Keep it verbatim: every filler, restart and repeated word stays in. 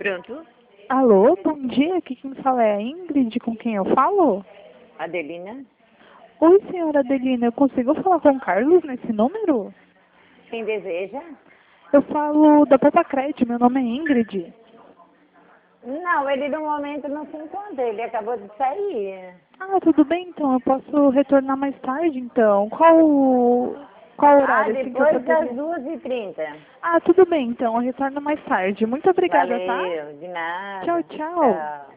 Pronto. Alô, bom dia. Aqui quem fala é a Ingrid, com quem eu falo? Adelina. Oi, senhora Adelina, eu consigo falar com o Carlos nesse número? Quem deseja? Eu falo da Poupa Crédito, meu nome é Ingrid. Não, ele no momento não se encontra, ele acabou de sair. Ah, tudo bem então, eu posso retornar mais tarde então. Qual, qual Ah, horário assim que eu depois das poderia? duas e trinta. Ah, tudo bem então, eu retorno mais tarde. Muito obrigada, tá? Valeu, de nada. Tchau, tchau. Tchau.